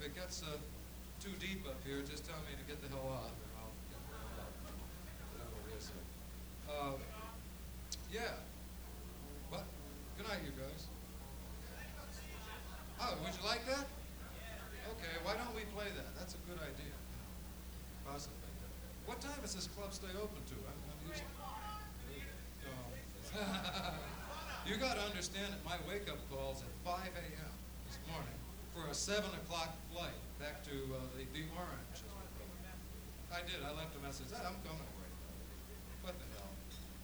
if it gets too deep up here, just tell me to get the hell off, and I'll get the hell out. Whatever it is. Yeah. What? Good night, you guys. Oh, would you like that? Okay, why don't we play that? That's a good idea. Possibly. What time does this club stay open to? I'm used to. You got to understand that my wake-up call's at 5 a.m. this morning for a 7 o'clock flight back to the Orange. I did. I left a message. I'm coming away. What the hell?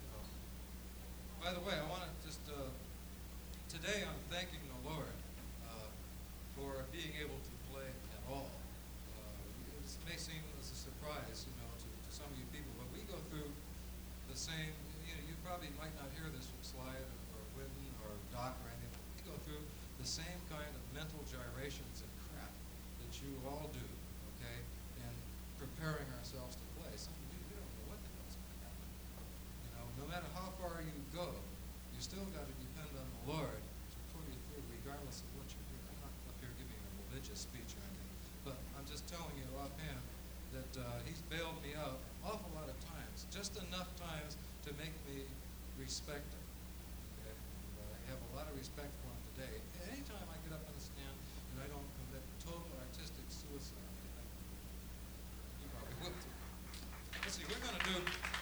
By the way, I want to just today I'm thanking the Lord for being able to play at all. It may seem as a surprise, to some of you people, but we go through the same. You probably might not hear this from Slide or Whitten or Doc or anything. But we go through the same kind of mental gyrations and crap that you all do, okay, in preparing ourselves to play. Some of you don't know what the hell's going to happen. No matter how far you go, you still got to depend on the Lord to pull you through, regardless of what you're doing. I'm not up here giving a religious speech or anything, but I'm just telling you offhand that He's bailed me out an awful lot of times, just enough times to make me respect Him. Okay? And I have a lot of respect for Him today. Anytime I get up on the stand and I don't commit total artistic suicide, you probably would too. Let's see, we're going to do.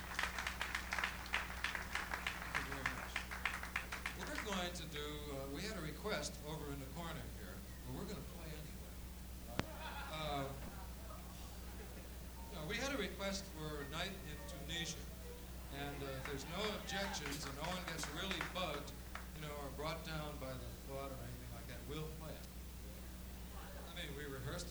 We're going to do, we had a request over in the corner here, but we're going to play anyway. We had a request for a night in Tunisia, and if there's no objections and no one gets really bugged, or brought down by the thought or anything like that, we'll play it. I mean, we rehearsed it.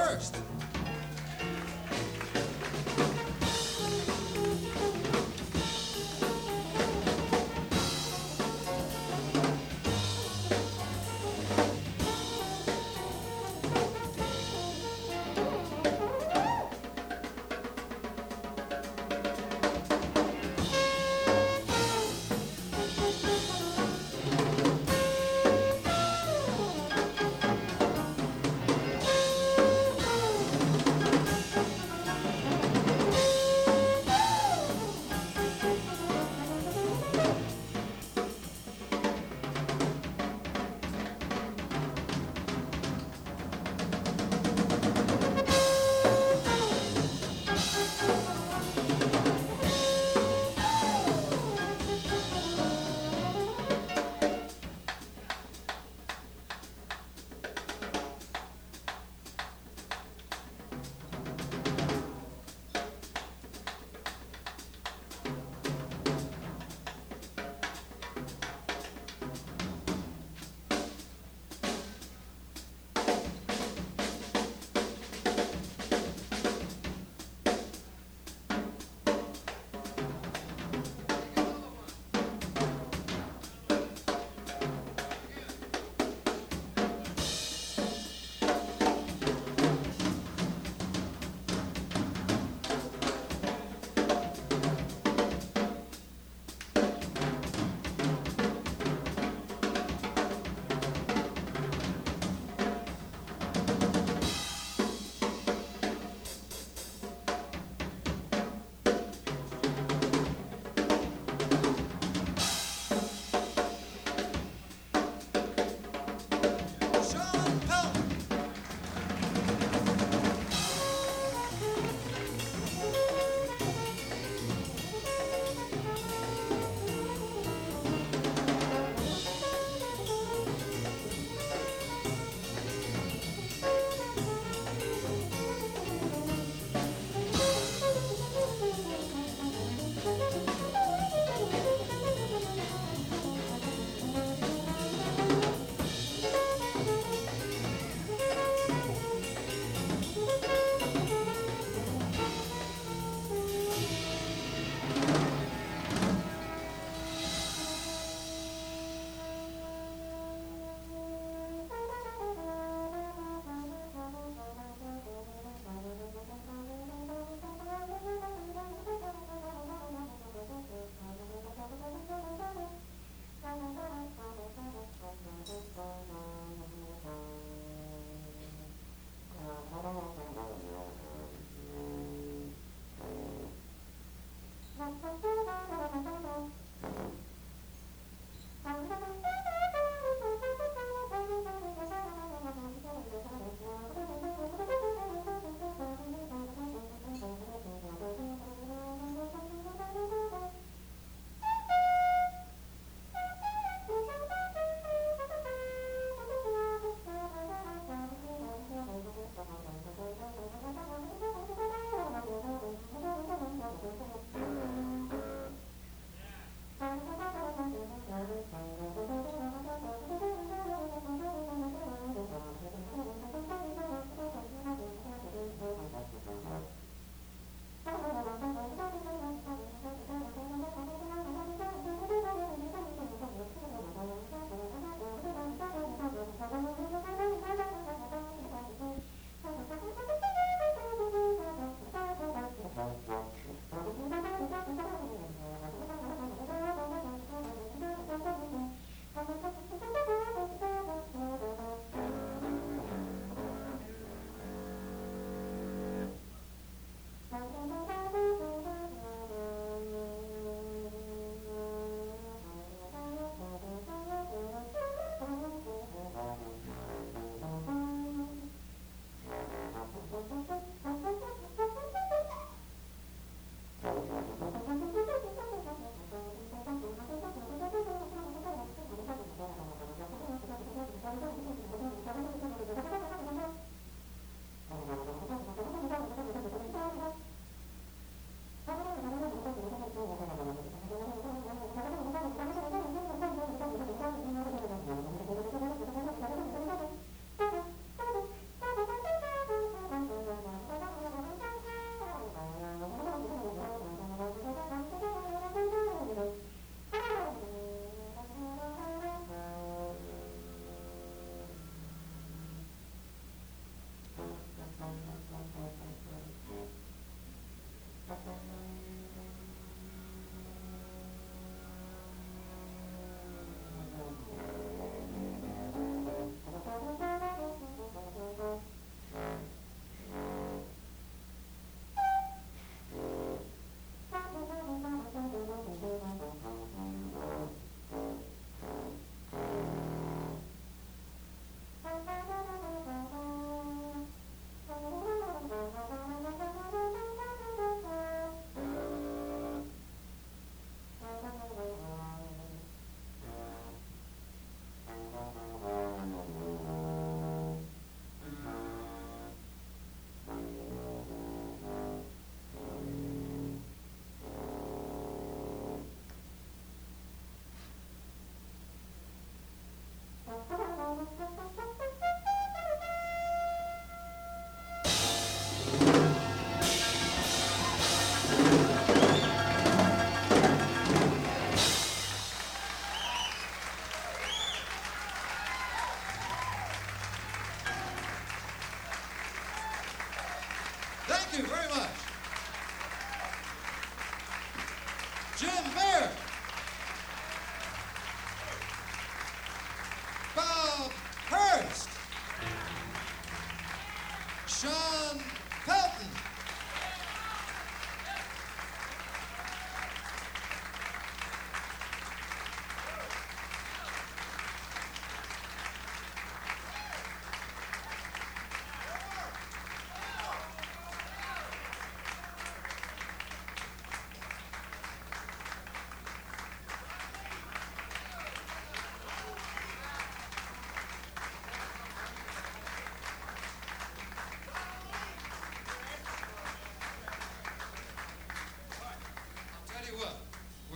first.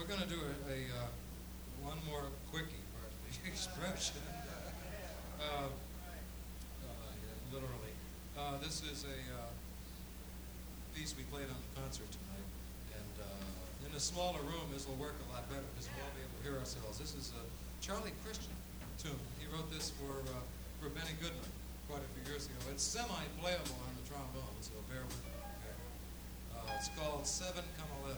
we're going to do one more quickie, pardon the expression. Yeah, literally. This is a piece we played on the concert tonight, and in a smaller room, this will work a lot better because we'll all be able to hear ourselves. This is a Charlie Christian tune. He wrote this for Benny Goodman quite a few years ago. It's semi-playable on the trombone, so bear with me. Okay? It's called 7 Come 11.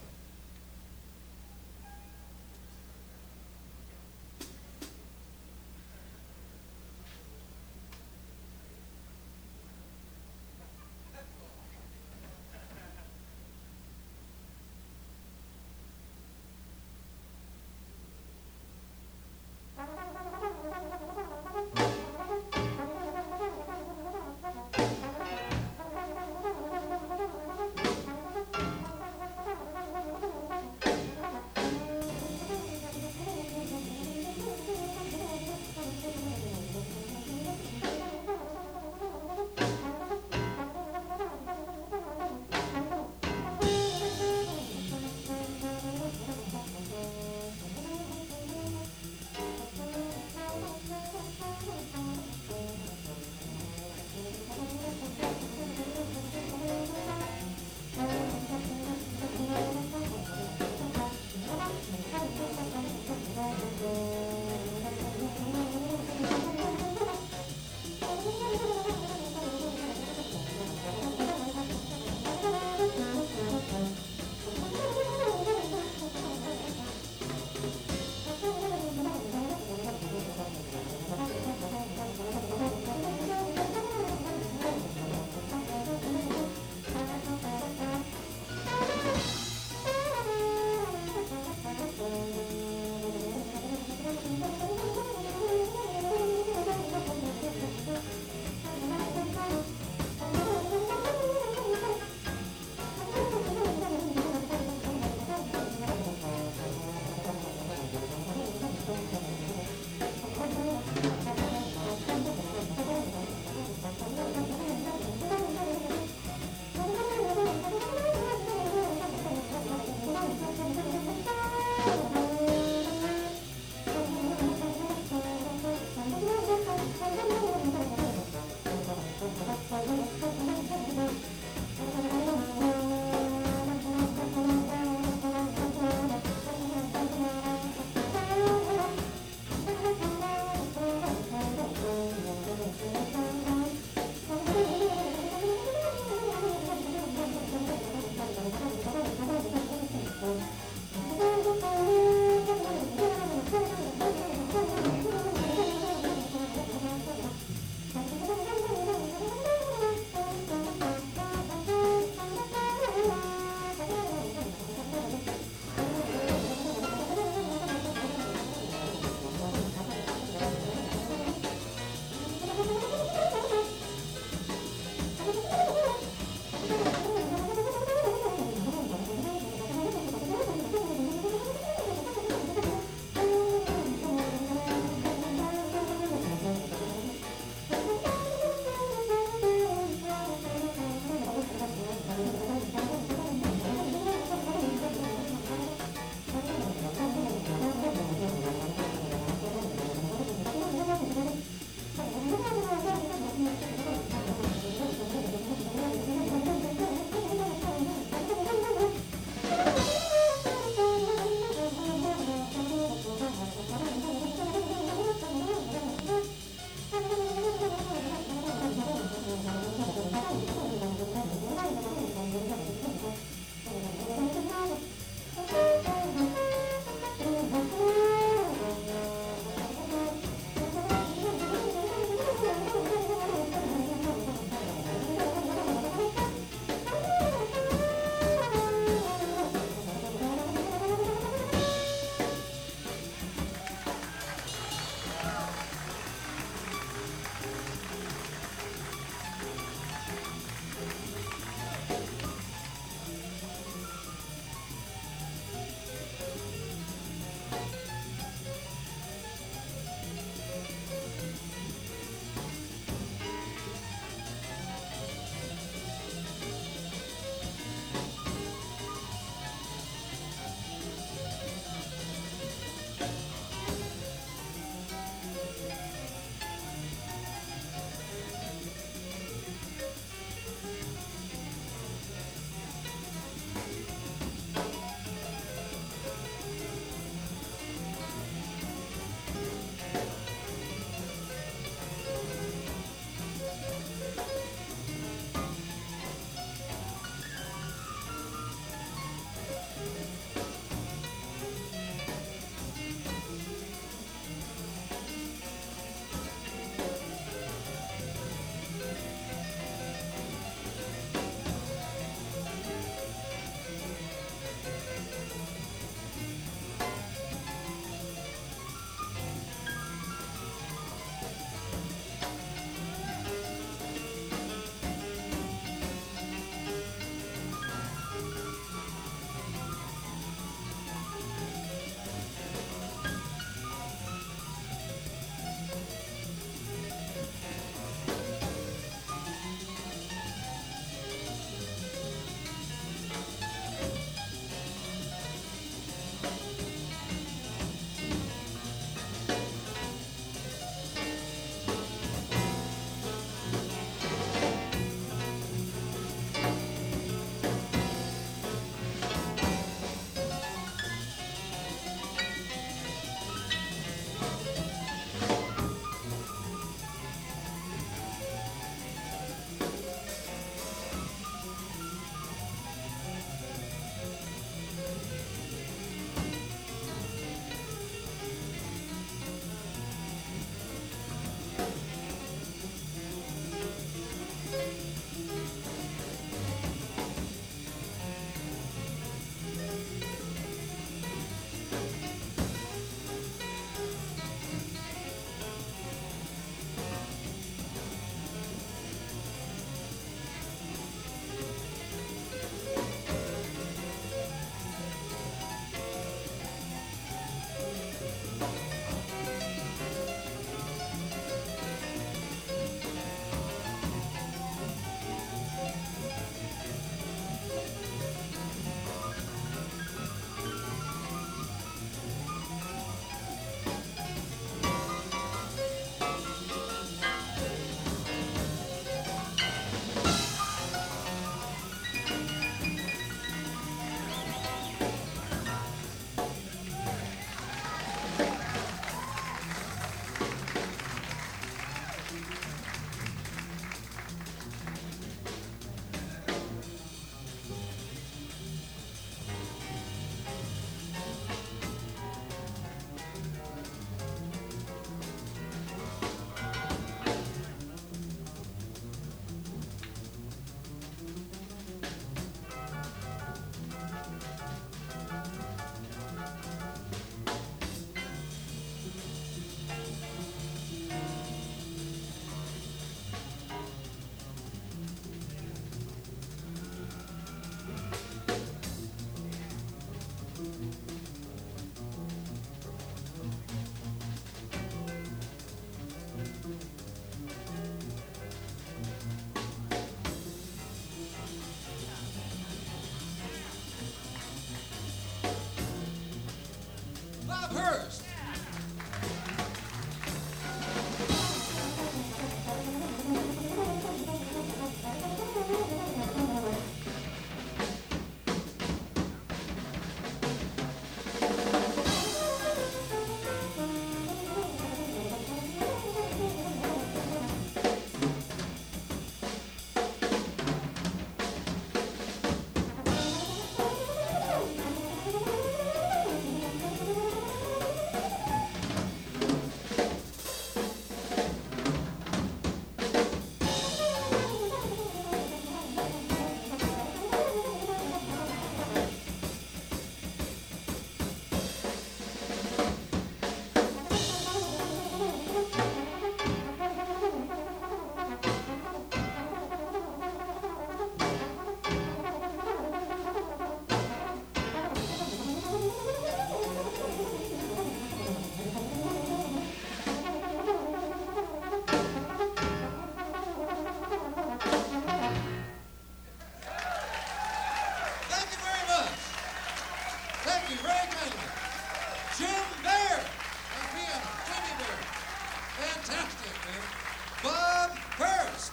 Thank you very kindly. Jim Baer on piano. Jimmy Baer. Fantastic, man. Bob Hurst.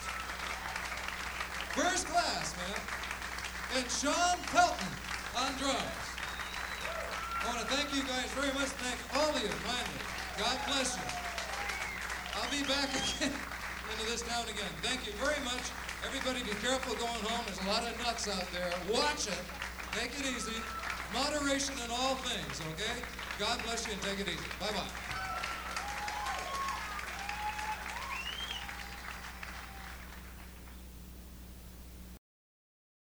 First class, man. And Sean Pelton on drums. I want to thank you guys very much. Thank all of you, kindly. God bless you. I'll be back again into this town again. Thank you very much. Everybody be careful going home. There's a lot of nuts out there. Watch it. Take it easy. Moderation in all things, okay? God bless you and take it easy. Bye-bye.